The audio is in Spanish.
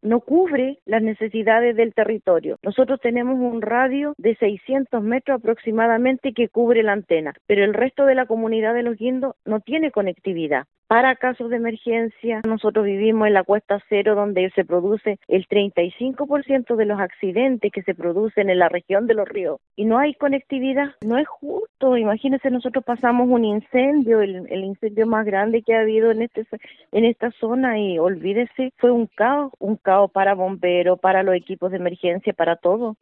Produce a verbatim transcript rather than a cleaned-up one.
no cubre las necesidades del territorio. Nosotros tenemos un radio de seiscientos metros aproximadamente que cubre la antena, pero el resto de la comunidad de Los Guindos no tiene conectividad. Para casos de emergencia, nosotros vivimos en la Cuesta Cero, donde se produce el treinta y cinco por ciento de los accidentes que se producen en la región de Los Ríos. Y no hay conectividad, no es justo. Imagínense, nosotros pasamos un incendio, el, el incendio más grande que ha habido en, este, en esta zona, y olvídese, fue un caos, un caos para bomberos, para los equipos de emergencia, para todo.